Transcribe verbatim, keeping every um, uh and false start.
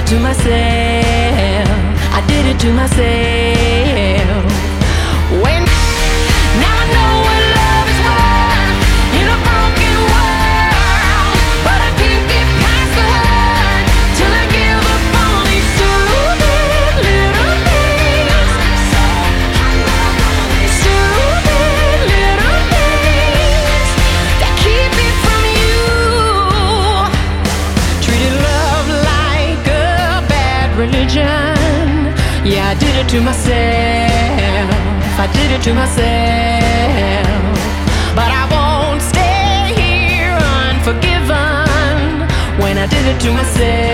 to myself. I did it to myself. When now I know what love is worth in a broken world, but I can't get past the hurt till I give up on these stupid little things. Stupid little things that keep me from you. Treated love like a bad religion. Yeah, I did it to myself. I did it to myself. But I won't stay here unforgiven when I did it to myself.